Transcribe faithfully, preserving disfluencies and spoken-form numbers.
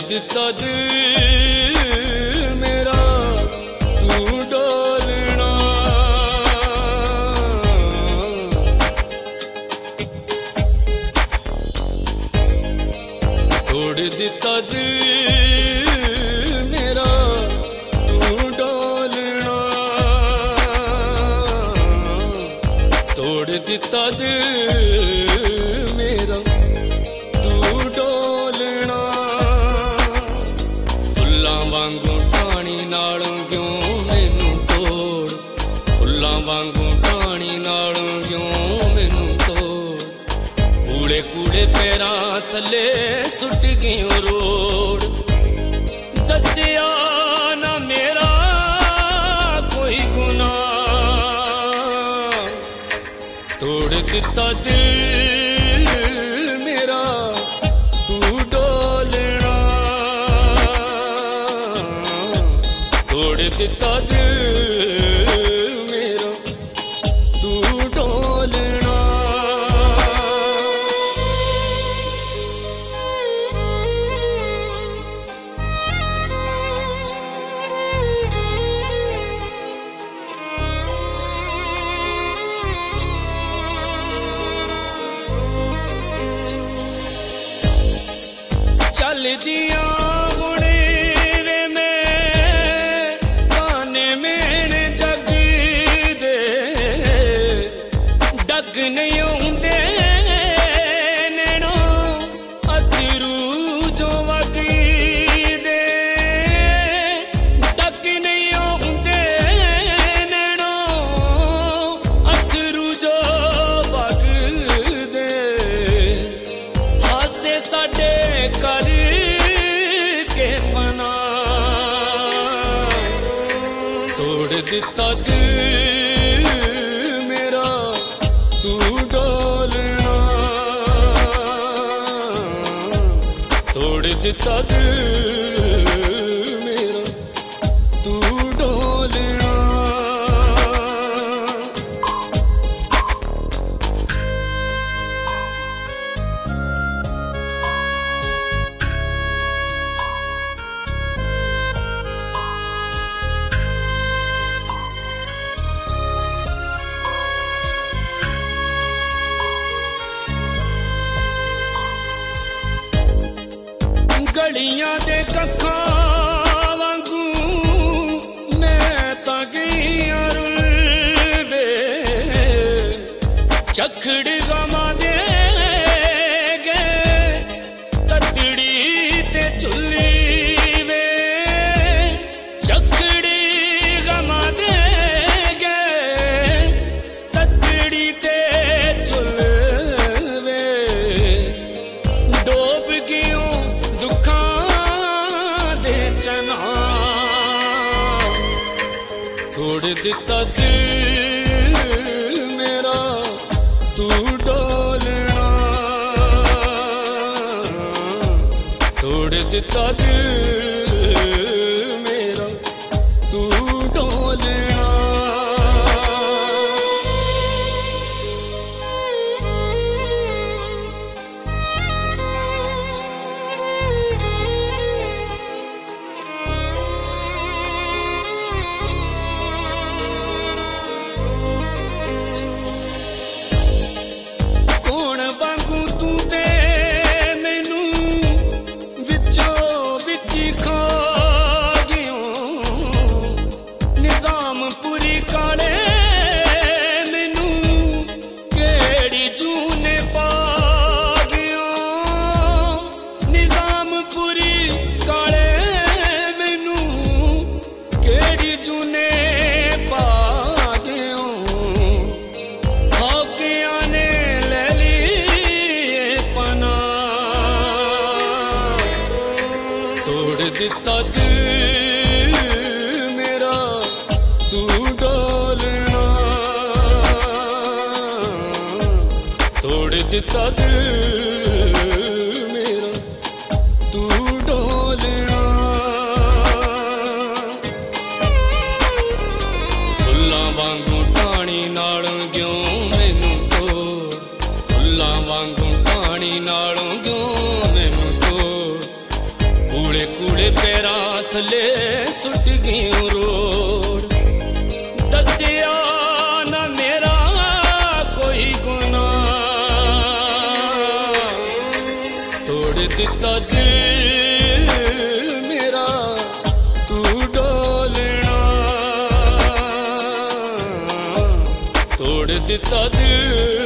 ਦਿੱਤਾ ਦਿਲ ਮੇਰਾ ਤੂੰ ਡੋਲਣਾ ਤੋੜ ਦਿੱਤਾ ਦਿਲ ਮੇਰਾ ਤੂੰ ਡੋਲਣਾ ਤੋੜ ਦਿੱਤਾ ਦਿਲ ਮੇਰਾ ਤੂੰ ਡੋਲਣਾ ਫੁੱਲਾਂ ਵਾਂਗੂ ਟਾਣੀ ਨਾਲੋਂ ਕਿਉਂ ਮੈਨੂੰ ਤੋੜ ਫੁੱਲਾਂ ਵਾਂਗੂ ਟਾਣੀ ਨਾਲੋਂ ਕਿਉਂ ਮੈਨੂੰ ਤੋੜ ਕੂੜੇ ਕੂੜੇ ਪੈਰਾਂ ਥੱਲੇ ਸੁੱਟ ਗਿਓ ਰੋੜ ਦੱਸਿਆ ਨਾ ਮੇਰਾ ਕੋਈ ਗੁਨਾਹ ਤੋੜ ਦਿੱਤਾ ਦਿਲ ਮੇਰਾ ਤੂੰ ਡੋਲਣਾ ਤੋੜ ਦਿੱਤਾ ਦਿਲ ਮੇਰਾ ਤੂੰ ਡੋਲਣਾ ਚੱਲਦੀਆਂ ਹੁਣੇ ਵੇ ਮੈਂ ਤਾਨੇ ਮੇਣ ਜੱਗ ਦੇ ਡੱਗ ਨਹੀਂ ਆਉਂਦੇ ਨੈਣੋਂ ਅਥਰੂ ਜੋ ਵਗਦੇ ਡੱਗ ਨਹੀਂ ਆਉਂਦੇ ਨੈਣੋਂ ਅਥਰੂ ਜੋ ਵਗਦੇ ਹਾਸੇ ਸਾਡੇ ਕਰ ਤੋੜ ਦਿੱਤਾ ਦਿਲ ਮੇਰਾ ਤੂੰ ਡੋਲਣਾ ਤੋੜ ਦਿੱਤਾ ਦਿਲ ਮੇਰਾ ਤੂੰ ਡੋਲਣਾ ਗਲੀਆਂ ਦੇ ਕੱਖਾਂ ਵਾਂਗੂ ਮੈਂ ਤਾਂ ਗਈਆਂ ਰੁਲ ਵੇ ਝੱਖੜ ਗਾਵਾਂ ਦੇ ਗਏ ਤਤੜੀ ਤੇ ਚੁੱਲੀ ਵੇ ਝੱਖੜ ਗਾਵਾਂ ਦੇ ਗਏ ਤਤੜੀ ਤੇ ਚੁੱਲ ਵੇ ਡੋਬ ਗਿਓ ਤੋੜ ਦਿੱਤਾ ਦਿਲ ਮੇਰਾ ਤੂੰ ਡੋਲਣਾ ਤੋੜ ਦਿੱਤਾ ਦਿਲ ਮੇਰਾ ਤੂੰ ਡੋਲਣਾ ਦਿੱਤਾ ਦਿਲ ਮੇਰਾ ਤੂੰ ਡੋਲਣਾ ਤੋੜ ਦਿੱਤਾ ਦਿਲ ਮੇਰਾ ਤੂੰ ਡੋਲਣਾ ਫੁੱਲਾਂ ਵਾਂਗੂ ਟਾਣੀ ਨਾਲੋਂ ਕਿਉਂ ਮੈਨੂੰ ਤੋੜ ਫੁੱਲਾਂ ਵਾਂਗੂ ਟਾਣੀ ਨਾਲੋਂ ਕਿਉਂ ਮੈਨੂੰ ਤੋੜ कूड़े कूड़े पैरां थले सुट गई रोड़ दसिया ना मेरा कोई गुनाह तोड़ दिता दिल मेरा तू डोलना तोड़ दिता दिल